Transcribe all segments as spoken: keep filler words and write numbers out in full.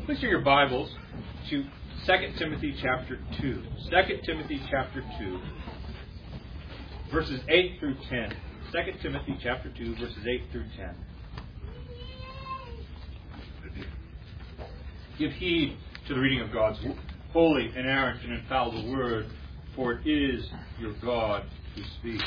Please turn your Bibles to Second Timothy chapter two. Second Timothy chapter two, verses eight through ten. Second Timothy chapter two, verses eight through ten. Give heed to the reading of God's holy, inerrant, and infallible word, for it is your God who speaks.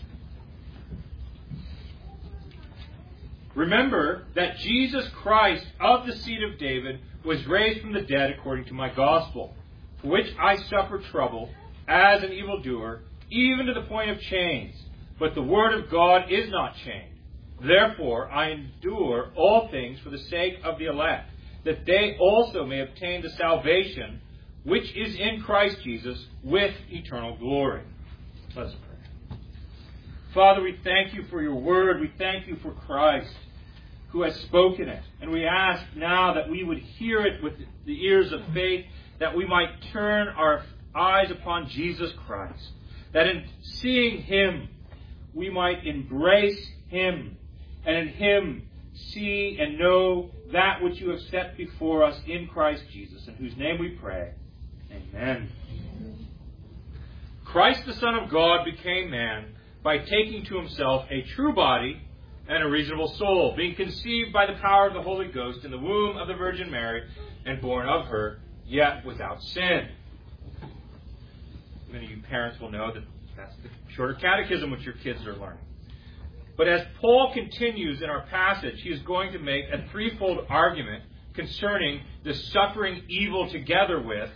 Remember that Jesus Christ of the seed of David was raised from the dead according to my gospel, for which I suffer trouble as an evildoer, even to the point of chains. But the word of God is not chained. Therefore I endure all things for the sake of the elect, that they also may obtain the salvation which is in Christ Jesus with eternal glory. Let us pray. Father, we thank you for your word. We thank you for Christ, who has spoken it. And we ask now that we would hear it with the ears of faith, that we might turn our eyes upon Jesus Christ, that in seeing him, we might embrace him, and in him see and know that which you have set before us in Christ Jesus, in whose name we pray. Amen. Christ, the Son of God, became man by taking to himself a true body and a reasonable soul, being conceived by the power of the Holy Ghost in the womb of the Virgin Mary, and born of her, yet without sin. Many of you parents will know that that's the shorter catechism which your kids are learning. But as Paul continues in our passage, he is going to make a threefold argument concerning the suffering evil together with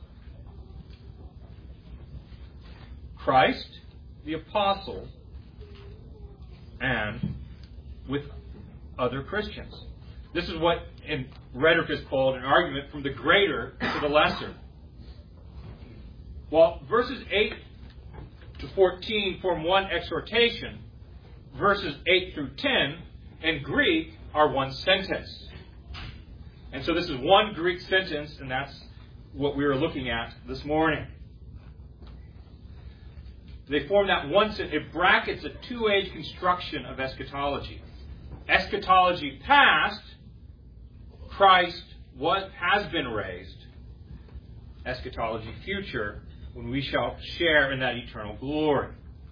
Christ, the apostles, and with other Christians. This is what in rhetoric is called an argument from the greater to the lesser. While verses eight to fourteen form one exhortation, verses eight through ten in Greek are one sentence. And so this is one Greek sentence, and that's what we are looking at this morning. They form that one sentence. It brackets a two-age construction of eschatology. Eschatology past, Christ was, has been raised. Eschatology future, when we shall share in that eternal glory.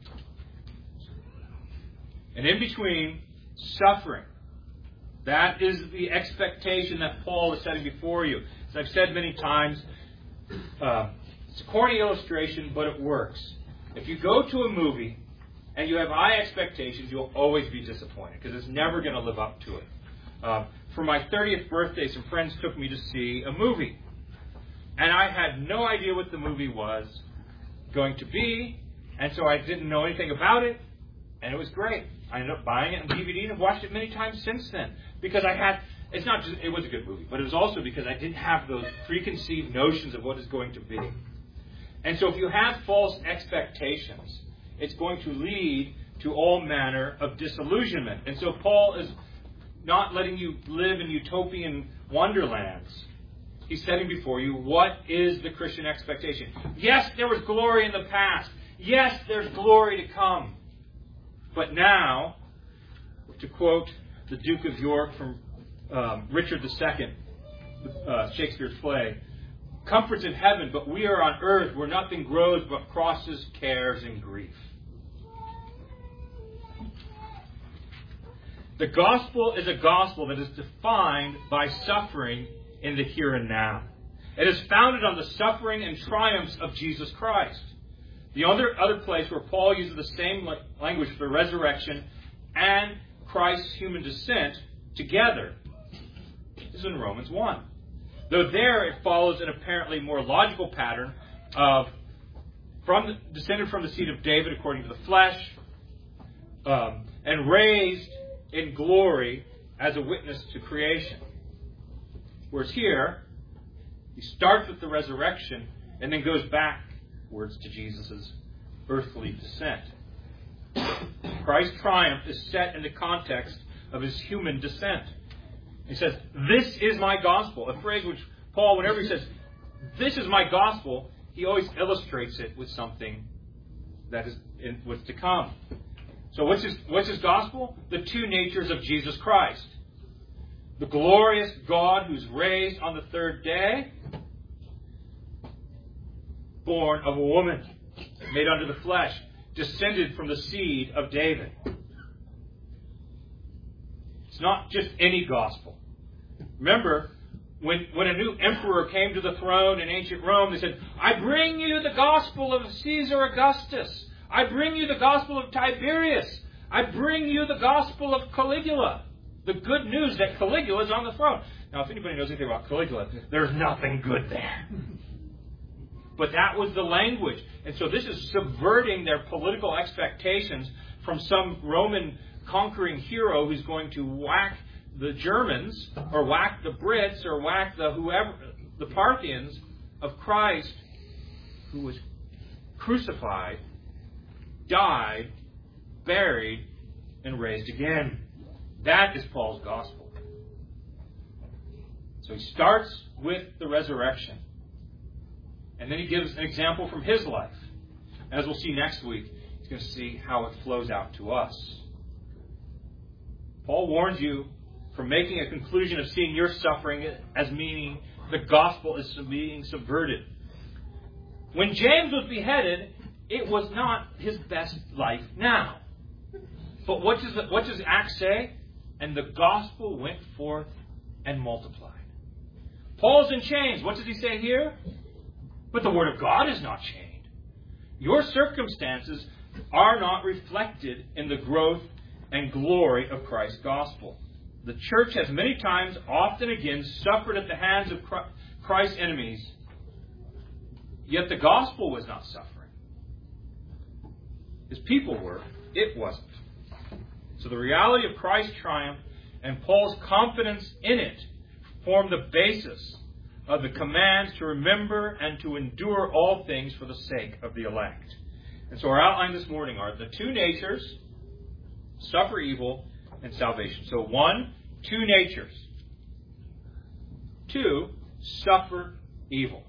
And in between, suffering. That is the expectation that Paul is setting before you. As I've said many times, uh, it's a corny illustration, but it works. If you go to a movie and you have high expectations, you'll always be disappointed because it's never going to live up to it. Uh, for my thirtieth birthday, some friends took me to see a movie. And I had no idea what the movie was going to be, and so I didn't know anything about it, and it was great. I ended up buying it on D V D and have watched it many times since then. Because I had, it's not just, it was a good movie, but it was also because I didn't have those preconceived notions of what it's going to be. And so if you have false expectations, it's going to lead to all manner of disillusionment. And so Paul is not letting you live in utopian wonderlands. He's setting before you what is the Christian expectation. Yes, there was glory in the past. Yes, there's glory to come. But now, to quote the Duke of York from um, Richard the Second, uh, Shakespeare's play, comforts in heaven, but we are on earth where nothing grows but crosses, cares, and grief. The gospel is a gospel that is defined by suffering in the here and now. It is founded on the suffering and triumphs of Jesus Christ. The other, other place where Paul uses the same language for the resurrection and Christ's human descent together is in Romans one. Though there it follows an apparently more logical pattern of from the, descended from the seed of David according to the flesh, um, and raised in glory as a witness to creation. Whereas here, he starts with the resurrection and then goes backwards to Jesus' earthly descent. Christ's triumph is set in the context of his human descent. He says, this is my gospel. A phrase which Paul, whenever he says, this is my gospel, he always illustrates it with something that is in, what's to come. So what's his, what's his gospel? The two natures of Jesus Christ. the glorious God who's raised on the third day, born of a woman, made under the flesh, descended from the seed of David. It's not just any gospel. Remember, when, when a new emperor came to the throne in ancient Rome, they said, I bring you the gospel of Caesar Augustus. I bring you the gospel of Tiberius. I bring you the gospel of Caligula. The good news that Caligula is on the throne. Now, if anybody knows anything about Caligula, there's nothing good there. But that was the language. And so this is subverting their political expectations from some Roman conquering hero who's going to whack the Germans, or whack the Brits, or whack the whoever, the Parthians of Christ, who was crucified, died, buried, and raised again. That is Paul's gospel. So he starts with the resurrection. And then he gives an example from his life. As we'll see next week, he's going to see how it flows out to us. Paul warns you from making a conclusion of seeing your suffering as meaning the gospel is being subverted. When James was beheaded, it was not his best life now. But what does, the, what does Acts say? And the gospel went forth and multiplied. Paul's in chains. What does he say here? But the word of God is not chained. Your circumstances are not reflected in the growth and glory of Christ's gospel. The church has many times, often again, suffered at the hands of Christ's enemies, yet the gospel was not suffering. His people were. It wasn't. So the reality of Christ's triumph and Paul's confidence in it form the basis of the commands to remember and to endure all things for the sake of the elect. And so our outline this morning are the two natures, suffer evil and salvation. So one, two natures. Two, suffer evil.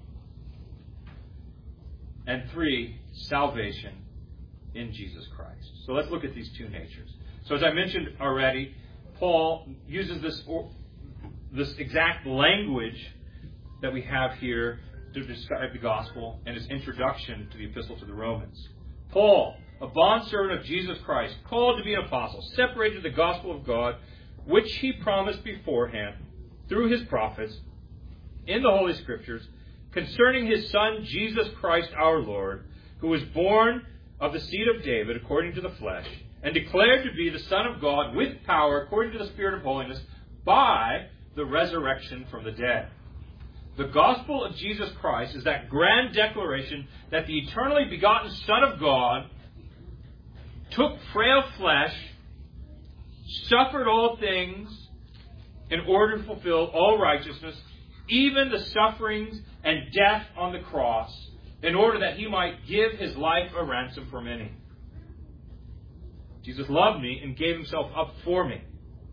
And three, salvation in Jesus Christ. So let's look at these two natures. So as I mentioned already, Paul uses this, this exact language that we have here to describe the gospel and his introduction to the epistle to the Romans. Paul, a bondservant of Jesus Christ, called to be an apostle, separated to the gospel of God, which he promised beforehand through his prophets in the Holy Scriptures, concerning his Son, Jesus Christ our Lord, who was born of the seed of David according to the flesh, and declared to be the Son of God with power according to the Spirit of holiness by the resurrection from the dead. The gospel of Jesus Christ is that grand declaration that the eternally begotten Son of God took frail flesh, suffered all things in order to fulfill all righteousness, even the sufferings and death on the cross, in order that he might give his life a ransom for many. Jesus loved me and gave himself up for me.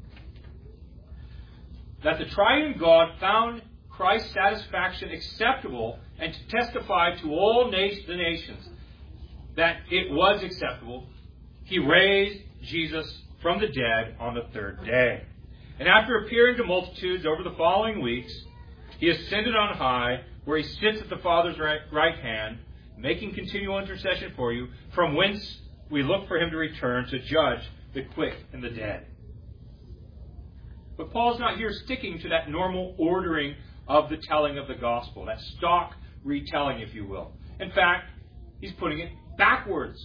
That the triune God found Christ's satisfaction acceptable, and to testify to all na- the nations that it was acceptable, he raised Jesus from the dead on the third day. And after appearing to multitudes over the following weeks, he ascended on high, where he sits at the Father's right, right hand, making continual intercession for you, from whence we look for him to return to judge the quick and the dead. But Paul's not here sticking to that normal ordering of the telling of the gospel, that stock retelling, if you will. In fact, he's putting it backwards.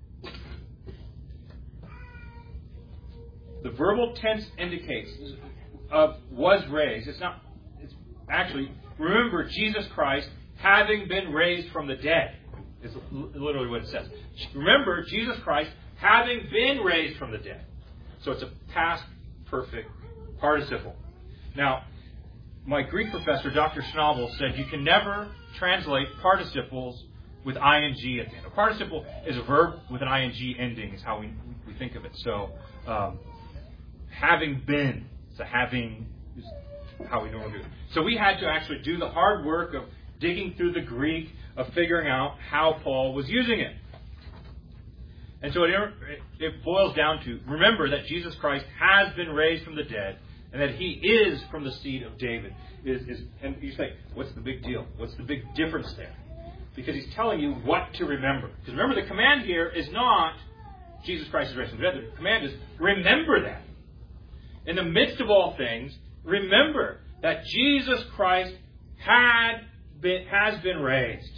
The verbal tense indicates of was raised. It's not, it's actually, remember, Jesus Christ having been raised from the dead is literally what it says. Remember, Jesus Christ having been raised from the dead. So it's a past perfect participle. Now, my Greek professor, Doctor Schnabel, said you can never translate participles with ing at the end. A participle is a verb with an ing ending, is how we, we think of it. So, um, having been, so having is how we normally do it. So we had to actually do the hard work of digging through the Greek, of figuring out how Paul was using it. And so it, it boils down to, remember that Jesus Christ has been raised from the dead, and that he is from the seed of David. Is, is, and you say, what's the big deal? What's the big difference there? Because he's telling you what to remember. Because remember, the command here is not Jesus Christ is raised from the dead. The command is remember that. In the midst of all things, remember that Jesus Christ had been, has been raised.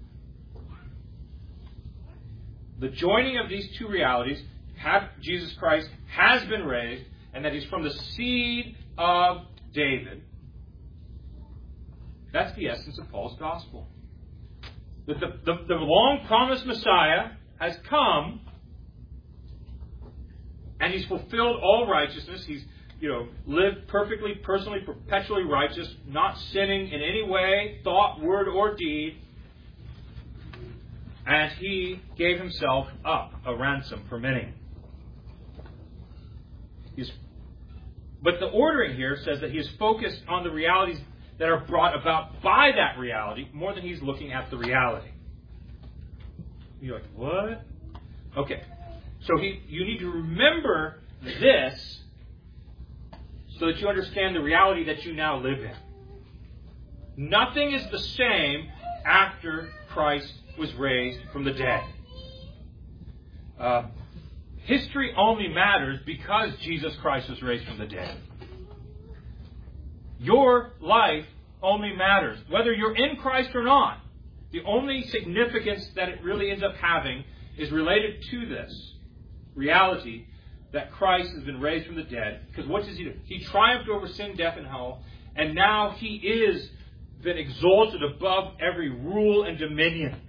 The joining of these two realities, have, Jesus Christ has been raised, and that he's from the seed of David. That's the essence of Paul's gospel. That the, the, the long-promised Messiah has come, and he's fulfilled all righteousness. He's, you know, lived perfectly, personally, perpetually righteous, not sinning in any way, thought, word, or deed. And he gave himself up a ransom for many. He's, but the ordering here says that he is focused on the realities that are brought about by that reality more than he's looking at the reality. You're like, what? Okay. So he, you need to remember this so that you understand the reality that you now live in. Nothing is the same after Christ was raised from the dead. Uh, history only matters because Jesus Christ was raised from the dead. Your life only matters, whether you're in Christ or not. The only significance that it really ends up having is related to this reality that Christ has been raised from the dead. Because what does he do? He triumphed over sin, death, and hell, and now he is been exalted above every rule and dominion.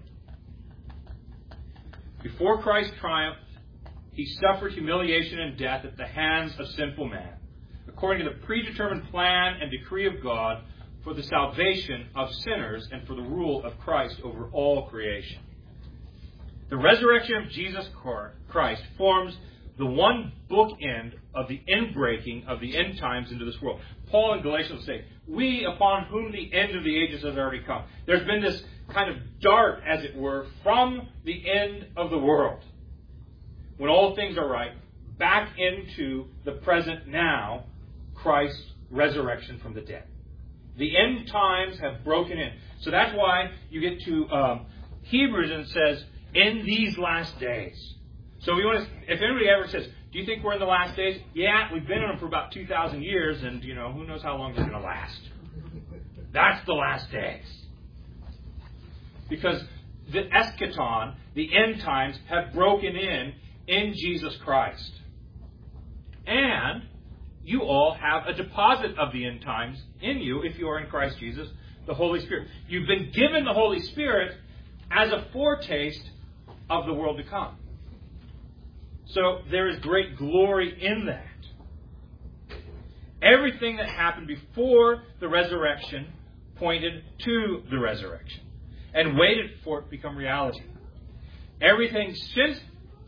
Before Christ triumphed, he suffered humiliation and death at the hands of sinful man, according to the predetermined plan and decree of God for the salvation of sinners and for the rule of Christ over all creation. The resurrection of Jesus Christ forms the one bookend of the inbreaking of the end times into this world. Paul in Galatians say, we upon whom the end of the ages has already come. There's been this kind of dart, as it were, from the end of the world, when all things are right, back into the present now, Christ's resurrection from the dead. The end times have broken in. So that's why you get to um, Hebrews and it says, in these last days. So we want to, if anybody ever says, do you think we're in the last days? Yeah, we've been in them for about two thousand years, and, you know, who knows how long they're going to last. That's the last days. Because the eschaton, the end times, have broken in in Jesus Christ. And you all have a deposit of the end times in you, if you are in Christ Jesus, the Holy Spirit. You've been given the Holy Spirit as a foretaste of the world to come. So there is great glory in that. Everything that happened before the resurrection pointed to the resurrection and waited for it to become reality. Everything since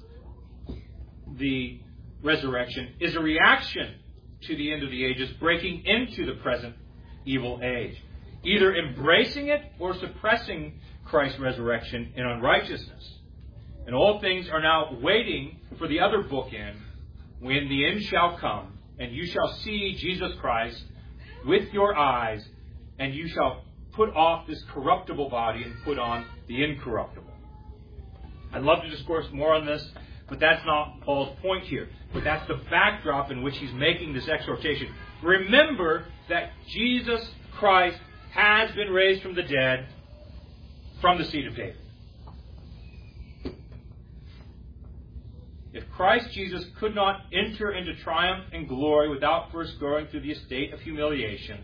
the resurrection is a reaction to the end of the ages, breaking into the present evil age, either embracing it or suppressing Christ's resurrection in unrighteousness. And all things are now waiting for the other bookend, when the end shall come, and you shall see Jesus Christ with your eyes, and you shall put off this corruptible body and put on the incorruptible. I'd love to discourse more on this, but that's not Paul's point here. But that's the backdrop in which he's making this exhortation. Remember that Jesus Christ has been raised from the dead, from the seed of David. If Christ Jesus could not enter into triumph and glory without first going through the estate of humiliation,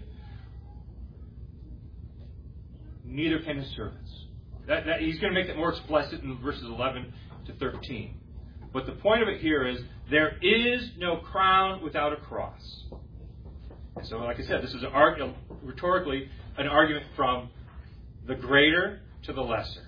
neither can his servants. That, that, he's going to make that more explicit in verses eleven to thirteen. But the point of it here is, there is no crown without a cross. And so, like I said, this is an, rhetorically an argument from the greater to the lesser.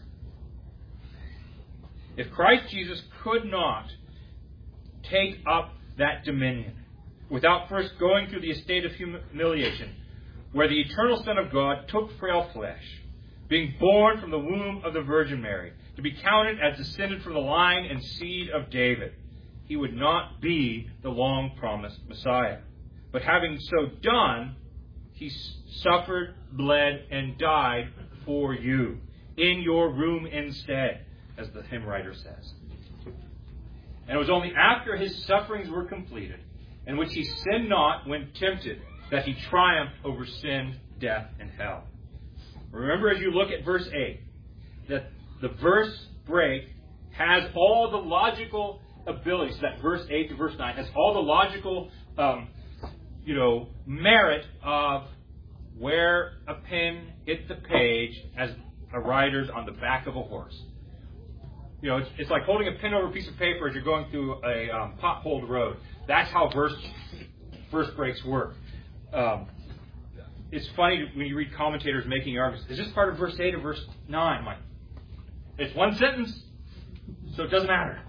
If Christ Jesus could not take up that dominion without first going through the estate of humiliation, where the eternal Son of God took frail flesh, being born from the womb of the Virgin Mary, to be counted as descended from the line and seed of David, he would not be the long-promised Messiah. But having so done, he suffered, bled, and died for you, in your room instead, as the hymn writer says. And it was only after his sufferings were completed, in which he sinned not when tempted, that he triumphed over sin, death, and hell. Remember, as you look at verse eight, that the verse break has all the logical abilities. That verse eight to verse nine has all the logical, um, you know, merit of where a pen hit the page as a rider's on the back of a horse. You know, it's, it's like holding a pen over a piece of paper as you're going through a um, potholed road. That's how verse verse breaks work. Um, it's funny when you read commentators making arguments. Is this part of verse eight or verse nine? I'm like, it's one sentence, so it doesn't matter.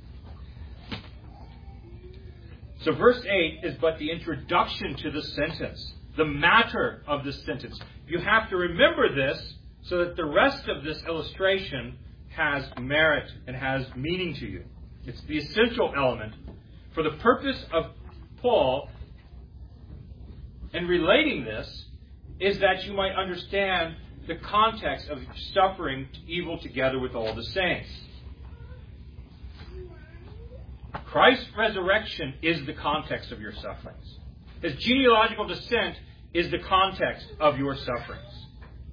So verse eight is but the introduction to the sentence, the matter of this sentence. You have to remember this so that the rest of this illustration has merit and has meaning to you. It's the essential element for the purpose of Paul in relating this is that you might understand the context of suffering evil together with all the saints. Christ's resurrection is the context of your sufferings. His genealogical descent is the context of your sufferings.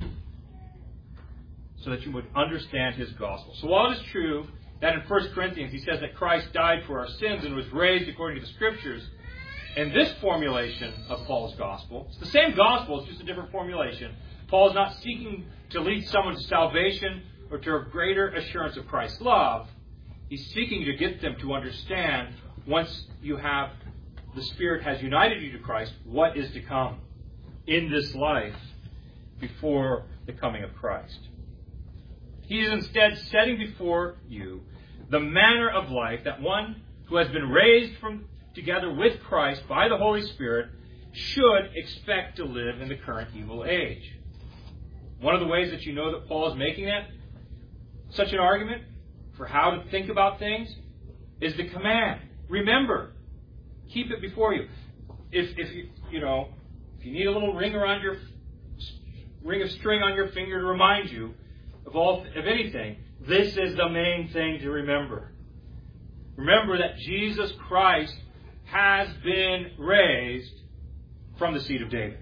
So that you would understand his gospel. So while it is true that in First Corinthians he says that Christ died for our sins and was raised according to the Scriptures, in this formulation of Paul's gospel, it's the same gospel, it's just a different formulation. Paul is not seeking to lead someone to salvation or to a greater assurance of Christ's love. He's seeking to get them to understand, once you have, the Spirit has united you to Christ, what is to come in this life before the coming of Christ. He is instead setting before you the manner of life that one who has been raised from together with Christ by the Holy Spirit should expect to live in the current evil age. One of the ways that you know that Paul is making that, such an argument for how to think about things, is the command. Remember, keep it before you. If, if you, you know, if you need a little ring around your ring of string on your finger to remind you of all, of anything, this is the main thing to remember. Remember that Jesus Christ has been raised from the seed of David.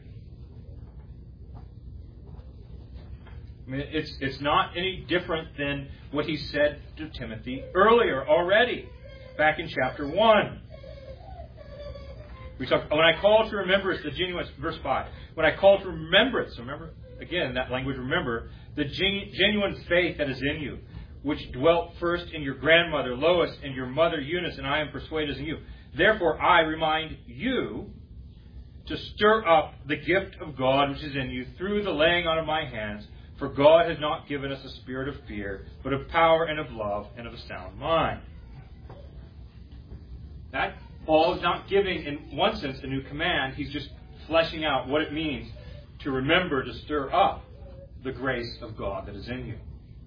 I mean, it's it's not any different than what he said to Timothy earlier already, back in chapter one. We talk, when I call to remembrance the genuine, verse five. When I call to remembrance, remember again that language. Remember the genu, genuine faith that is in you, which dwelt first in your grandmother Lois and your mother Eunice, and I am persuaded in you. Therefore, I remind you to stir up the gift of God which is in you through the laying on of my hands. For God has not given us a spirit of fear, but of power and of love and of a sound mind. That Paul is not giving, in one sense, a new command. He's just fleshing out what it means to remember to stir up the grace of God that is in you.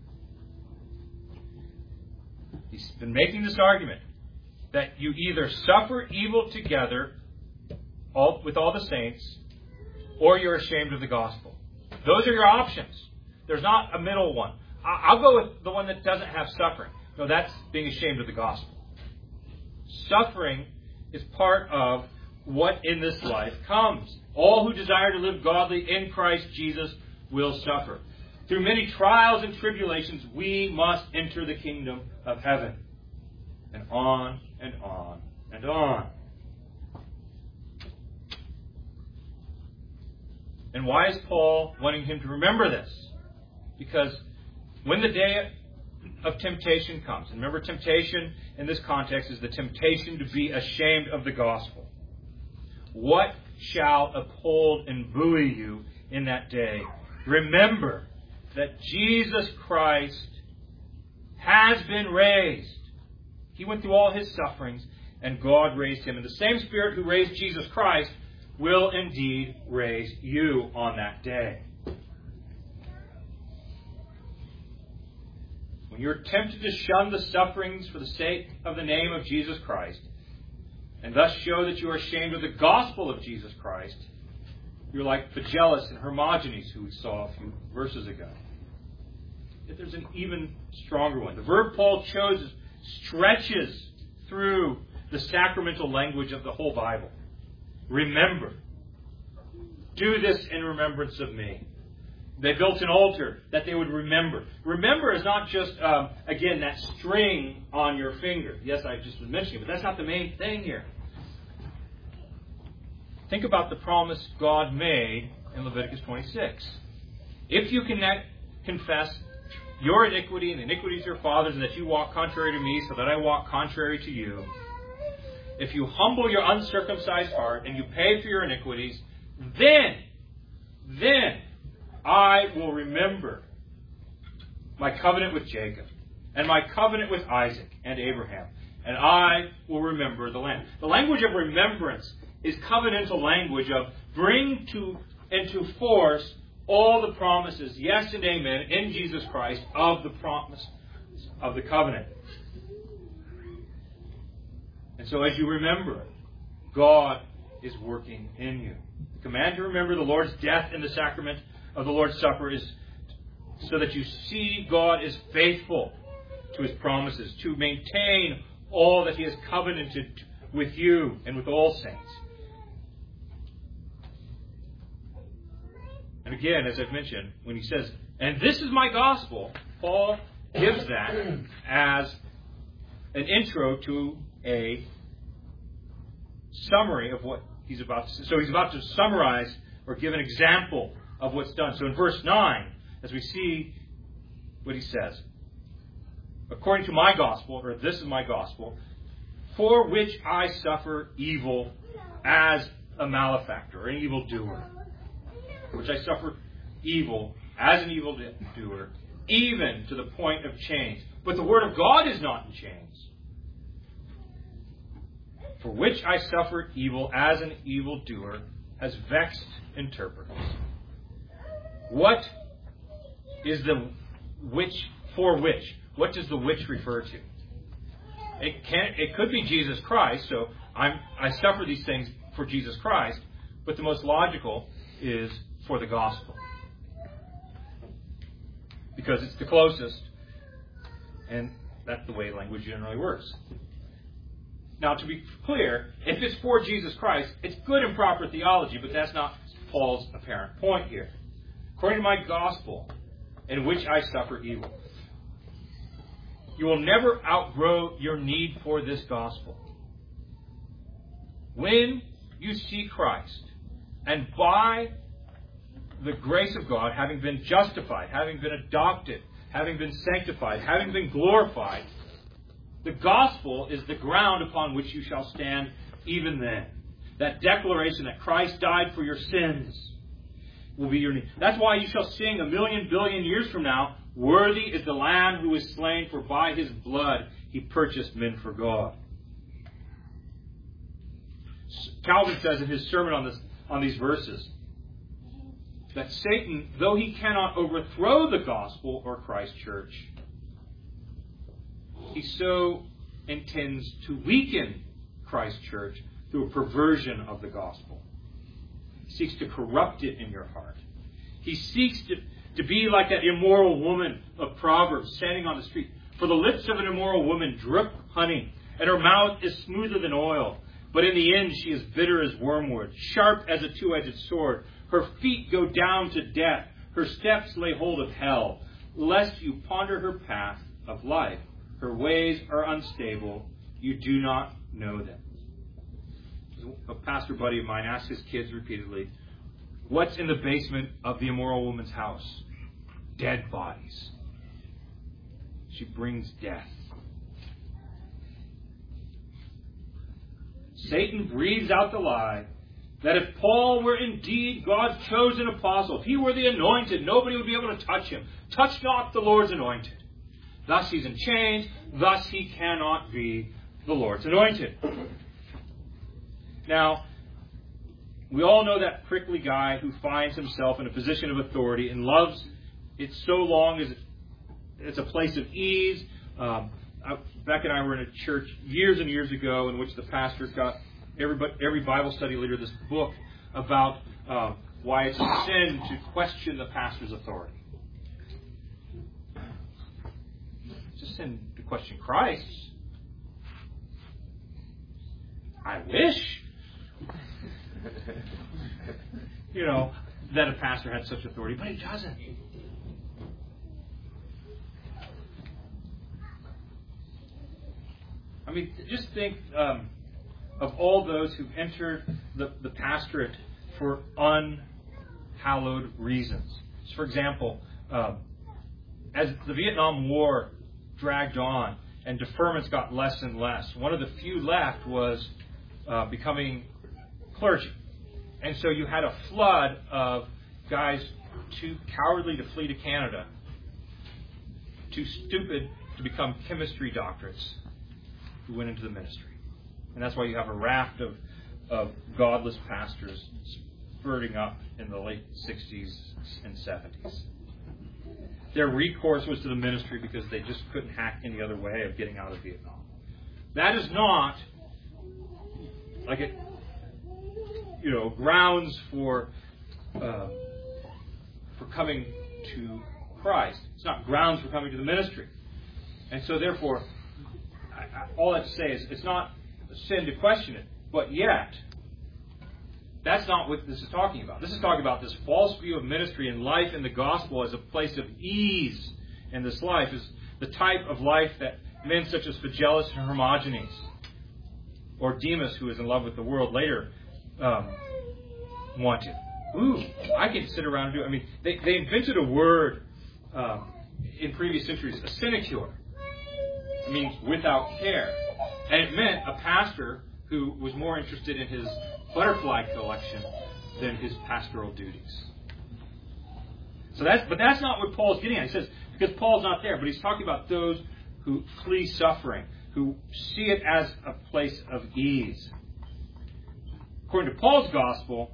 He's been making this argument that you either suffer evil together all, with all the saints, or you're ashamed of the gospel. Those are your options. There's not a middle one. I'll go with the one that doesn't have suffering. No, that's being ashamed of the gospel. Suffering is part of what in this life comes. All who desire to live godly in Christ Jesus will suffer. Through many trials and tribulations, we must enter the kingdom of heaven. And on and on and on. And why is Paul wanting him to remember this? Because when the day of temptation comes, and remember, temptation in this context is the temptation to be ashamed of the gospel. What shall uphold and buoy you in that day? Remember that Jesus Christ has been raised. He went through all his sufferings, and God raised him. And the same Spirit who raised Jesus Christ will indeed raise you on that day. When you're tempted to shun the sufferings for the sake of the name of Jesus Christ, and thus show that you are ashamed of the gospel of Jesus Christ, you're like Phygellus and Hermogenes, who we saw a few verses ago. Yet there's an even stronger one. The verb Paul chose stretches through the sacramental language of the whole Bible. Remember. Do this in remembrance of me. They built an altar that they would remember. Remember is not just, um, again, that string on your finger. Yes, I just was mentioning it, but that's not the main thing here. Think about the promise God made in Leviticus twenty-six. If you connect, confess your iniquity and the iniquities of your fathers, and that you walk contrary to me, so that I walk contrary to you, if you humble your uncircumcised heart and you pay for your iniquities, then, then I will remember my covenant with Jacob and my covenant with Isaac and Abraham, and I will remember the land. The language of remembrance is covenantal language of bring to into force all the promises, yes and amen, in Jesus Christ of the promise of the covenant. And so as you remember, God is working in you. The command to remember the Lord's death in the sacrament of the Lord's Supper is so that you see God is faithful to His promises, to maintain all that He has covenanted with you and with all saints. And again, as I've mentioned, when he says, and this is my gospel, Paul gives that as an intro to a summary of what he's about to say. So he's about to summarize or give an example of what's done. So in verse nine, as we see what he says, according to my gospel, or this is my gospel, for which I suffer evil as a malefactor, or an evildoer. Which I suffer evil as an evildoer, even to the point of chains. But the word of God is not in chains. For which I suffer evil as an evildoer has vexed interpreters. What is the which, for which? What does the which refer to? It can it could be Jesus Christ, so I'm I suffer these things for Jesus Christ, but the most logical is for the gospel. Because it's the closest, and that's the way language generally works. Now, to be clear, if it's for Jesus Christ, it's good and proper theology, but that's not Paul's apparent point here. According to my gospel, in which I suffer evil. You will never outgrow your need for this gospel. When you see Christ, and by the grace of God, having been justified, having been adopted, having been sanctified, having been glorified, the gospel is the ground upon which you shall stand even then. That declaration that Christ died for your sins will be your need. That's why you shall sing a million billion years from now, worthy is the Lamb who was slain, for by His blood He purchased men for God. Calvin says in his sermon on this, on these verses, that Satan, though he cannot overthrow the gospel or Christ's church, he so intends to weaken Christ's church through a perversion of the gospel. He seeks to corrupt it in your heart. He seeks to, to be like that immoral woman of Proverbs standing on the street. For the lips of an immoral woman drip honey, and her mouth is smoother than oil. But in the end she is bitter as wormwood, sharp as a two-edged sword. Her feet go down to death. Her steps lay hold of hell. Lest you ponder her path of life. Her ways are unstable. You do not know them. A pastor buddy of mine asked his kids repeatedly, what's in the basement of the immoral woman's house? Dead bodies. She brings death. Satan breathes out the lie that if Paul were indeed God's chosen apostle, if he were the anointed, nobody would be able to touch him. Touch not the Lord's anointed. Thus he's in chains. Thus he cannot be the Lord's anointed. Now, we all know that prickly guy who finds himself in a position of authority and loves it so long as it's a place of ease. Um, Beck and I were in a church years and years ago in which the pastor got every, every Bible study leader this book about uh, why it's a sin to question the pastor's authority. It's a sin to question Christ. I wish, you know, that a pastor had such authority, but he doesn't. I mean, just think um, of all those who've entered the, the pastorate for unhallowed reasons. So for example, um, as the Vietnam War dragged on and deferments got less and less, one of the few left was uh, becoming clergy. And so you had a flood of guys too cowardly to flee to Canada, too stupid to become chemistry doctorates, who went into the ministry. And that's why you have a raft of, of godless pastors spurting up in the late sixties and seventies. Their recourse was to the ministry because they just couldn't hack any other way of getting out of Vietnam. That is not like it, you know, grounds for uh, for coming to Christ. It's not grounds for coming to the ministry. And so therefore, I, I, all I have to say is it's not a sin to question it, but yet that's not what this is talking about. This is talking about this false view of ministry and life in the gospel as a place of ease in this life, is the type of life that men such as Phygellus and Hermogenes, or Demas, who is in love with the world, later um, wanted. Ooh, I can sit around and do it. I mean, they, they invented a word um, in previous centuries, a sinecure. It means without care. And it meant a pastor who was more interested in his butterfly collection than his pastoral duties. So that's, but that's not what Paul's getting at. He says, because Paul's not there, but he's talking about those who flee suffering, who see it as a place of ease. According to Paul's gospel,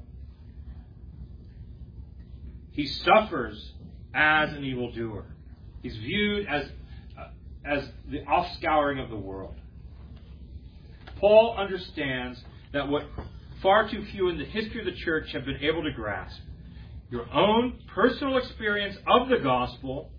he suffers as an evildoer. He's viewed as, uh, as the offscouring of the world. Paul understands that what far too few in the history of the church have been able to grasp, your own personal experience of the gospel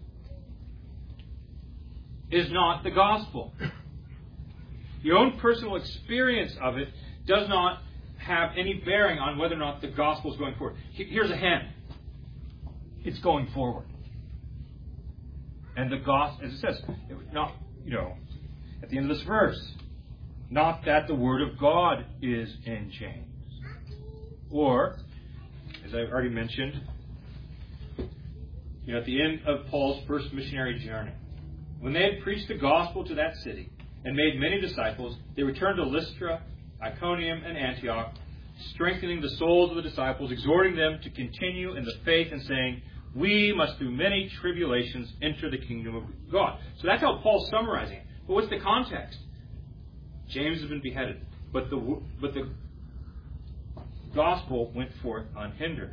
is not the gospel. Your own personal experience of it does not have any bearing on whether or not the gospel is going forward. Here's a hint. It's going forward. And the gospel, as it says, not, you know, at the end of this verse, not that the word of God is in chains. Or, as I've already mentioned, you know, at the end of Paul's first missionary journey, when they had preached the gospel to that city and made many disciples, they returned to Lystra, Iconium, and Antioch, strengthening the souls of the disciples, exhorting them to continue in the faith and saying, we must through many tribulations enter the kingdom of God. So that's how Paul's summarizing it. But what's the context? James has been beheaded, but the but the gospel went forth unhindered.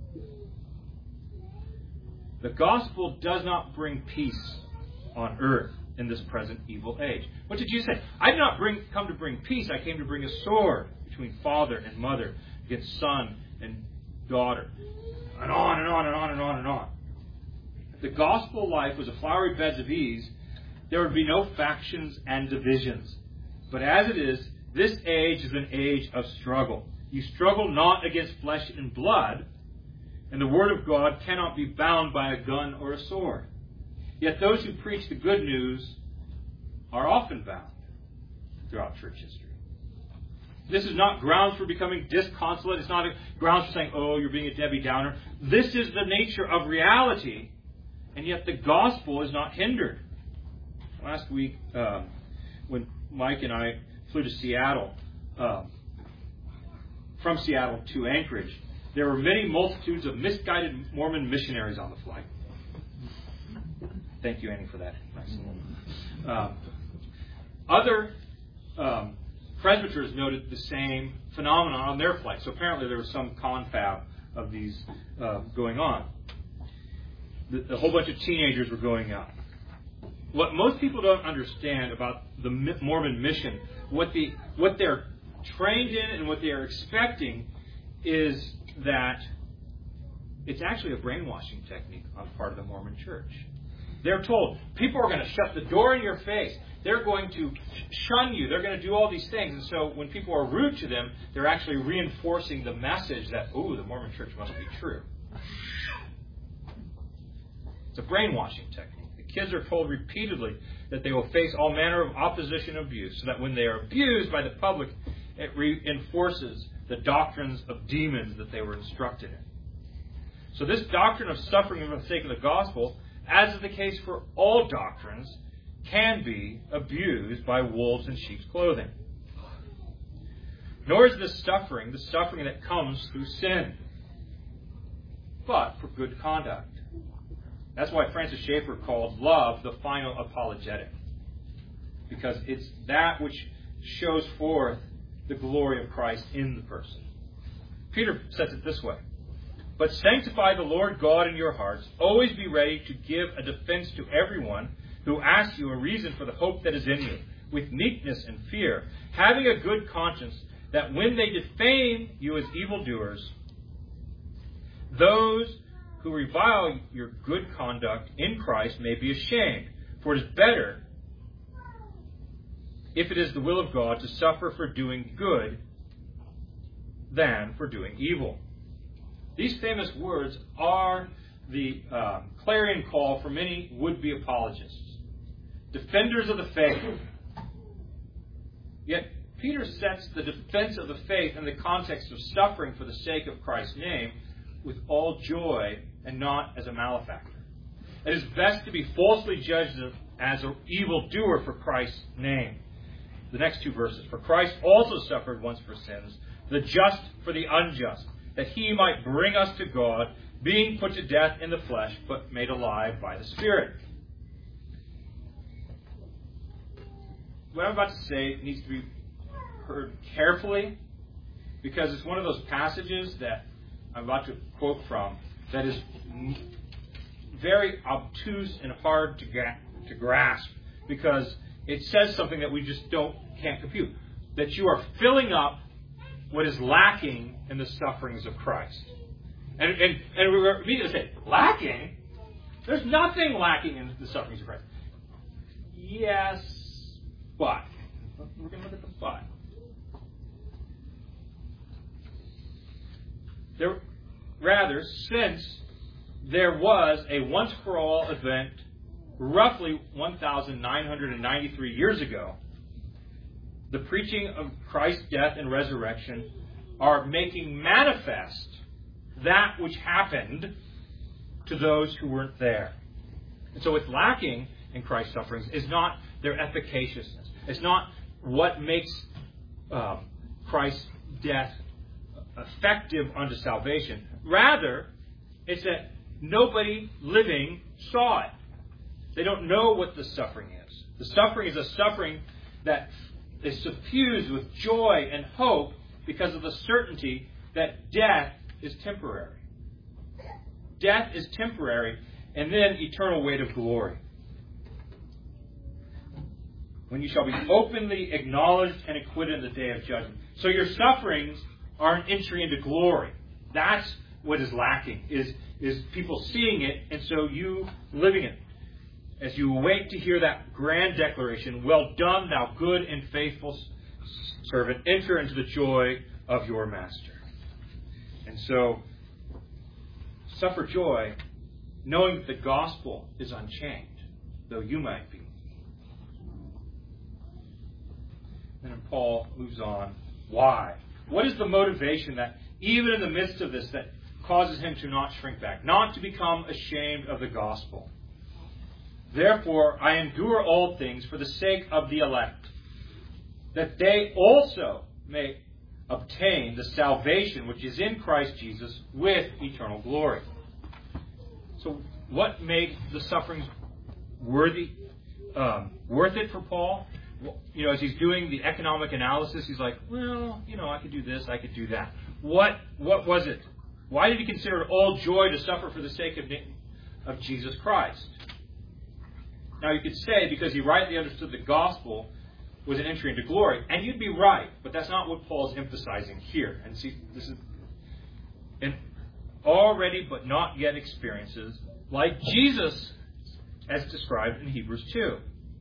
The gospel does not bring peace on earth in this present evil age. What did Jesus say? I did not bring come to bring peace. I came to bring a sword between father and mother, against son and daughter, and on and on and on and on and on. If the gospel life was a flowery beds of ease, there would be no factions and divisions. But as it is, this age is an age of struggle. You struggle not against flesh and blood, and the word of God cannot be bound by a gun or a sword. Yet those who preach the good news are often bound throughout church history. This is not grounds for becoming disconsolate. It's not grounds for saying, oh, you're being a Debbie Downer. This is the nature of reality, and yet the gospel is not hindered. Last week, um, when Mike and I flew to Seattle, um, from Seattle to Anchorage, there were many multitudes of misguided Mormon missionaries on the flight. Thank you, Annie, for that. Nice. Um, other um, presbyters noted the same phenomenon on their flight. So apparently there was some confab of these uh, going on. The, a whole bunch of teenagers were going out. What most people don't understand about the Mormon mission, what the what their trained in and what they are expecting is that it's actually a brainwashing technique on the part of the Mormon church. They're told people are going to shut the door in your face. They're going to shun you. They're going to do all these things. And so when people are rude to them, they're actually reinforcing the message that, ooh, the Mormon church must be true. It's a brainwashing technique. The kids are told repeatedly that they will face all manner of opposition and abuse, so that when they are abused by the public, it reinforces the doctrines of demons that they were instructed in. So this doctrine of suffering for the sake of the gospel, as is the case for all doctrines, can be abused by wolves in sheep's clothing. Nor is this suffering the suffering that comes through sin, but for good conduct. That's why Francis Schaeffer called love the final apologetic, because it's that which shows forth the glory of Christ in the person. Peter says it this way: "But sanctify the Lord God in your hearts. Always be ready to give a defense to everyone who asks you a reason for the hope that is in you, with meekness and fear, having a good conscience, that when they defame you as evildoers, those who revile your good conduct in Christ may be ashamed. For it is better, if it is the will of God, to suffer for doing good than for doing evil." These famous words are the uh, clarion call for many would-be apologists, defenders of the faith. Yet Peter sets the defense of the faith in the context of suffering for the sake of Christ's name with all joy and not as a malefactor. It is best to be falsely judged as an evildoer for Christ's name. The next two verses: "For Christ also suffered once for sins, the just for the unjust, that he might bring us to God, being put to death in the flesh, but made alive by the Spirit." What I'm about to say needs to be heard carefully, because it's one of those passages that I'm about to quote from that is very obtuse and hard to, ga- to grasp, because it says something that we just don't can't compute. That you are filling up what is lacking in the sufferings of Christ. And, and, and we immediately say, lacking? There's nothing lacking in the sufferings of Christ. Yes, but. We're going to look at the but. There, rather, since there was a once-for-all event roughly one thousand nine hundred ninety-three years ago, the preaching of Christ's death and resurrection are making manifest that which happened to those who weren't there. And so what's lacking in Christ's sufferings is not their efficaciousness. It's not what makes um, Christ's death effective unto salvation. Rather, it's that nobody living saw it. They don't know what the suffering is. The suffering is a suffering that is suffused with joy and hope because of the certainty that death is temporary. Death is temporary, and then eternal weight of glory. When you shall be openly acknowledged and acquitted in the day of judgment. So your sufferings are an entry into glory. That's what is lacking, is, is people seeing it, and so you living it. As you await to hear that grand declaration, "Well done, thou good and faithful servant, enter into the joy of your master." And so, suffer joy, knowing that the gospel is unchanged, though you might be. And then Paul moves on. Why? What is the motivation that, even in the midst of this, that causes him to not shrink back, not to become ashamed of the gospel? "Therefore, I endure all things for the sake of the elect, that they also may obtain the salvation which is in Christ Jesus with eternal glory." So what made the sufferings worthy, um, worth it for Paul? Well, you know, as he's doing the economic analysis, he's like, well, you know, I could do this, I could do that. What what was it? Why did he consider it all joy to suffer for the sake of, of Jesus Christ? Now you could say because he rightly understood the gospel was an entry into glory. And you'd be right, but that's not what Paul's emphasizing here. And see, this is an already but not yet experiences like Jesus as described in Hebrews two.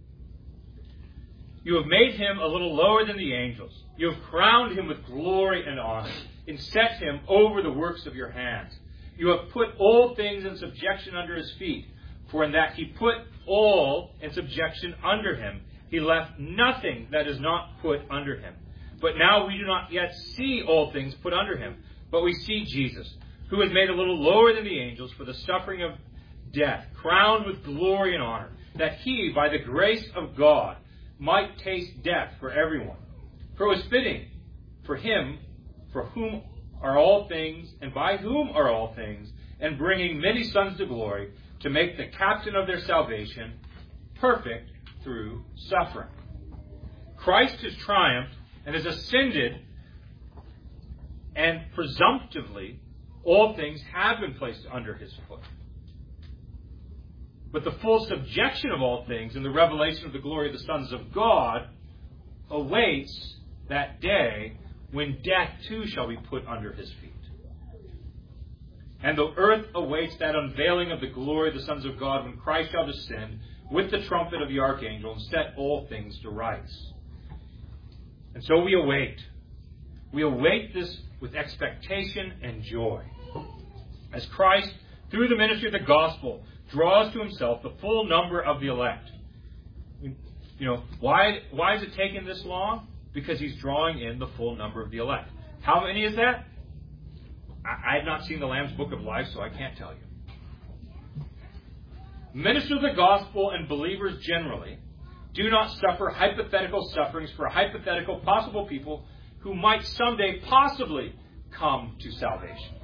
You have made him a little lower than the angels. You have crowned him with glory and honor, and set him over the works of your hands. You have put all things in subjection under his feet. For in that he put all in subjection under him, he left nothing that is not put under him. But now we do not yet see all things put under him, but we see Jesus, who is made a little lower than the angels for the suffering of death, crowned with glory and honor, that he, by the grace of God, might taste death for everyone. For it was fitting for him, for whom are all things, and by whom are all things, and bringing many sons to glory, to make the captain of their salvation perfect through suffering. Christ has triumphed and has ascended, and presumptively all things have been placed under his foot. But the full subjection of all things and the revelation of the glory of the sons of God awaits that day when death too shall be put under his feet. And the earth awaits that unveiling of the glory of the sons of God when Christ shall descend with the trumpet of the archangel and set all things to rights. And so we await. We await this with expectation and joy. As Christ, through the ministry of the gospel, draws to himself the full number of the elect. You know, why, why is it taking this long? Because he's drawing in the full number of the elect. How many is that? I, I have not seen the Lamb's Book of Life, so I can't tell you. Ministers of the gospel and believers generally do not suffer hypothetical sufferings for hypothetical possible people who might someday possibly come to salvation.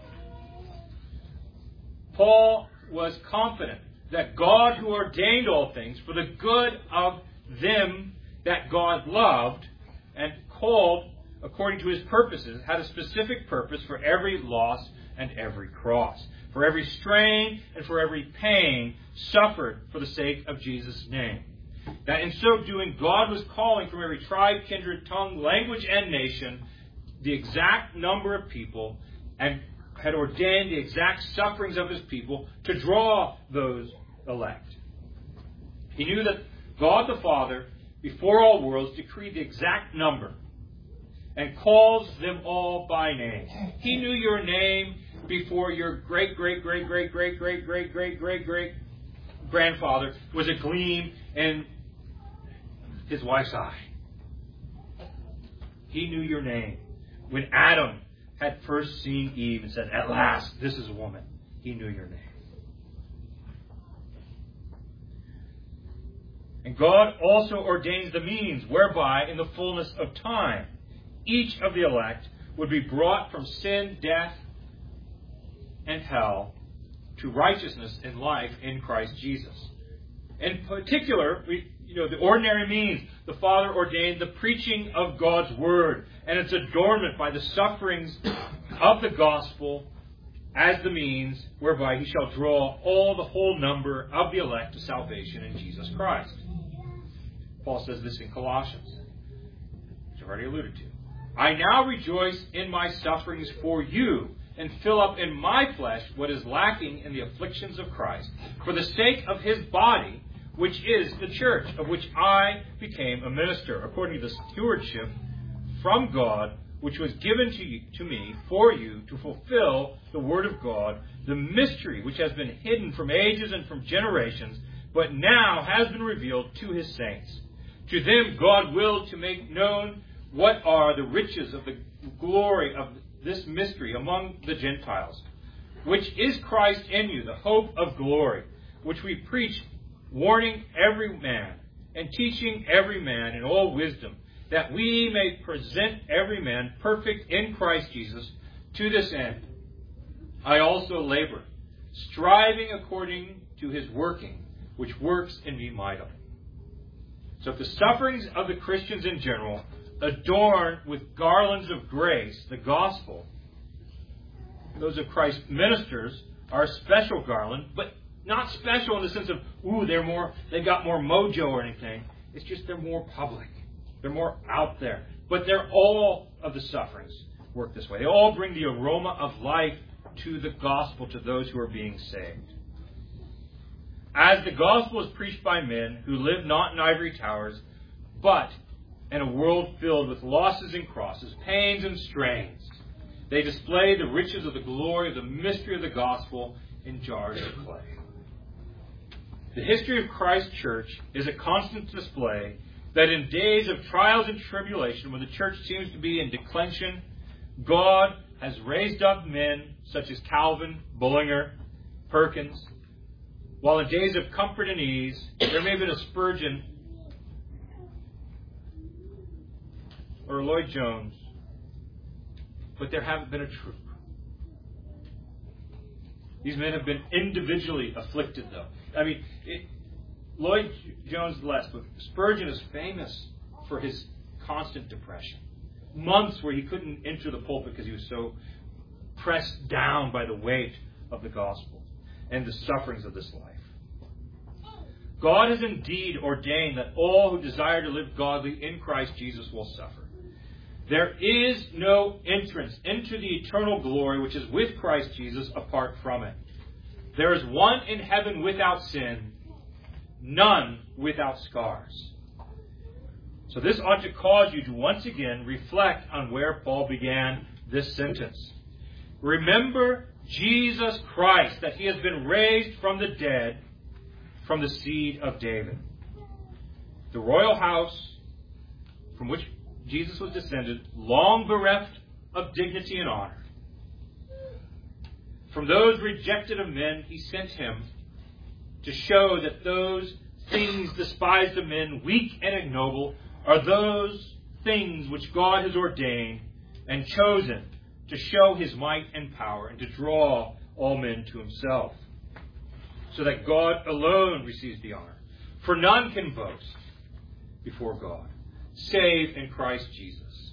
Paul was confident that God, who ordained all things for the good of them that God loved and called according to his purposes, had a specific purpose for every loss and every cross, for every strain and for every pain suffered for the sake of Jesus' name. That in so doing, God was calling from every tribe, kindred, tongue, language, and nation the exact number of people, and had ordained the exact sufferings of his people to draw those elect. He knew that God the Father, before all worlds, decreed the exact number and calls them all by name. He knew your name before your great, great, great, great, great, great, great, great, great, great grandfather was a gleam in his wife's eye. He knew your name. When Adam had first seen Eve and said, "At last, this is a woman," he knew your name. And God also ordains the means whereby, in the fullness of time, each of the elect would be brought from sin, death, and hell to righteousness and life in Christ Jesus. In particular, we, you know, the ordinary means, the Father ordained the preaching of God's Word and its adornment by the sufferings of the gospel as the means whereby he shall draw all the whole number of the elect to salvation in Jesus Christ. Paul says this in Colossians, which I've already alluded to. I now rejoice in my sufferings for you, and fill up in my flesh what is lacking in the afflictions of Christ, for the sake of his body, which is the church, of which I became a minister, according to the stewardship from God, which was given to, you, to me for you to fulfill the word of God, the mystery which has been hidden from ages and from generations, but now has been revealed to his saints. To them God willed to make known what are the riches of the glory of this mystery among the Gentiles, which is Christ in you, the hope of glory, which we preach, warning every man and teaching every man in all wisdom, that we may present every man perfect in Christ Jesus. To this end, I also labor, striving according to his working, which works in me mightily. So if the sufferings of the Christians in general adorn with garlands of grace the gospel, those of Christ's ministers are a special garland, but not special in the sense of, ooh, they're more, they got more mojo or anything. It's just they're more public. They're more out there. But they're all of the sufferings work this way. They all bring the aroma of life to the gospel, to those who are being saved. As the gospel is preached by men who live not in ivory towers, but in a world filled with losses and crosses, pains and strains, they display the riches of the glory of the mystery of the gospel in jars of clay. The history of Christ's church is a constant display that in days of trials and tribulation, when the church seems to be in declension, God has raised up men such as Calvin, Bullinger, Perkins, while in days of comfort and ease, there may have been a Spurgeon or a Lloyd Jones, but there haven't been a Troop. These men have been individually afflicted, though. I mean, it, Lloyd Jones less, but Spurgeon is famous for his constant depression. Months where he couldn't enter the pulpit because he was so pressed down by the weight of the gospel and the sufferings of this life. God has indeed ordained that all who desire to live godly in Christ Jesus will suffer. There is no entrance into the eternal glory which is with Christ Jesus apart from it. There is one in heaven without sin, none without scars. So this ought to cause you to once again reflect on where Paul began this sentence. Remember Jesus Christ, that he has been raised from the dead, from the seed of David. The royal house from which Jesus was descended, long bereft of dignity and honor. From those rejected of men, he sent him to show that those things despised of men, weak and ignoble, are those things which God has ordained and chosen to show his might and power and to draw all men to himself, so that God alone receives the honor. For none can boast before God, save in Christ Jesus.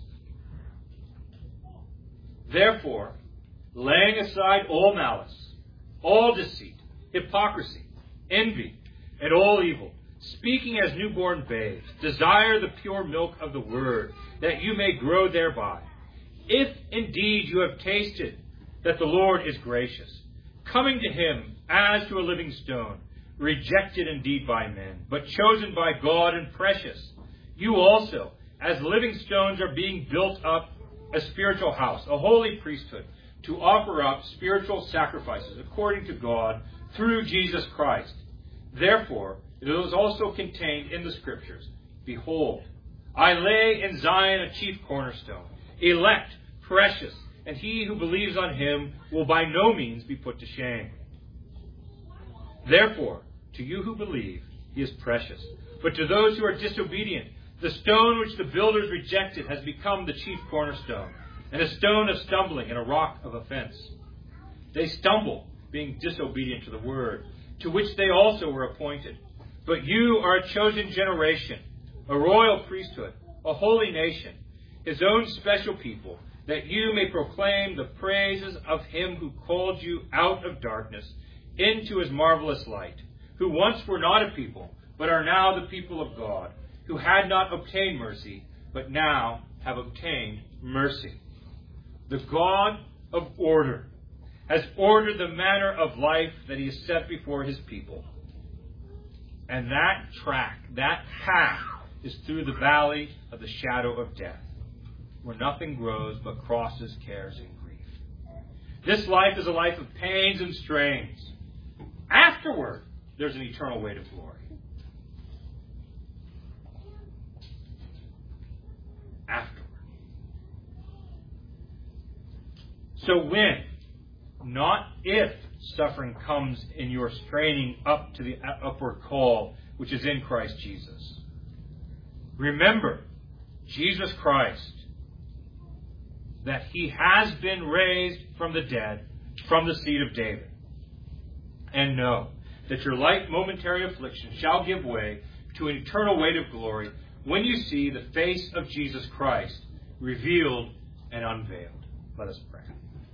Therefore, laying aside all malice, all deceit, hypocrisy, envy, and all evil, speaking as newborn babes, desire the pure milk of the word, that you may grow thereby. If indeed you have tasted that the Lord is gracious, coming to him as to a living stone, rejected indeed by men, but chosen by God and precious, you also, as living stones, are being built up a spiritual house, a holy priesthood, to offer up spiritual sacrifices according to God through Jesus Christ. Therefore, it is also contained in the Scriptures, behold, I lay in Zion a chief cornerstone, elect, precious, and he who believes on him will by no means be put to shame. Therefore, to you who believe, he is precious. But to those who are disobedient, the stone which the builders rejected has become the chief cornerstone, and a stone of stumbling and a rock of offense. They stumble, being disobedient to the word, to which they also were appointed. But you are a chosen generation, a royal priesthood, a holy nation, his own special people, that you may proclaim the praises of him who called you out of darkness into his marvelous light, who once were not a people, but are now the people of God, who had not obtained mercy, but now have obtained mercy. The God of order has ordered the manner of life that he has set before his people. And that track, that path, is through the valley of the shadow of death, where nothing grows but crosses, cares, and grief. This life is a life of pains and strains. Afterward, there's an eternal weight of glory. Afterward. So when, not if, suffering comes in your straining up to the upward call which is in Christ Jesus, remember Jesus Christ, that he has been raised from the dead, from the seed of David. And know that your light momentary affliction shall give way to an eternal weight of glory when you see the face of Jesus Christ revealed and unveiled. Let us pray.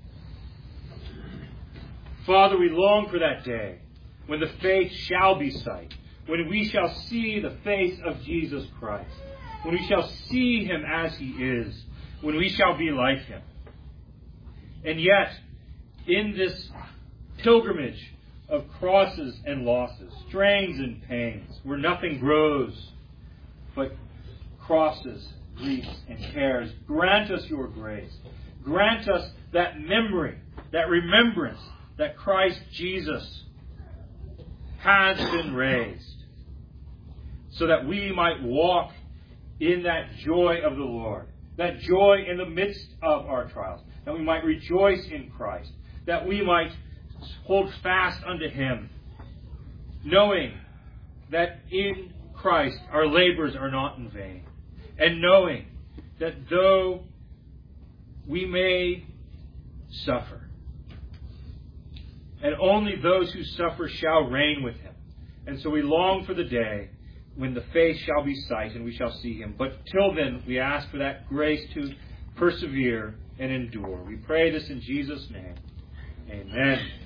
Father, we long for that day when the faith shall be sight, when we shall see the face of Jesus Christ. when we shall see him as he is, when we shall be like him. And yet, in this pilgrimage of crosses and losses, strains and pains, where nothing grows but crosses, griefs, and cares, grant us your grace. Grant us that memory, that remembrance that Christ Jesus has been raised, so that we might walk in that joy of the Lord, that joy in the midst of our trials, that we might rejoice in Christ, that we might hold fast unto him, knowing that in Christ our labors are not in vain, and knowing that though we may suffer, and only those who suffer shall reign with him. And so we long for the day when the face shall be sight and we shall see him. But till then, we ask for that grace to persevere and endure. We pray this in Jesus' name. Amen.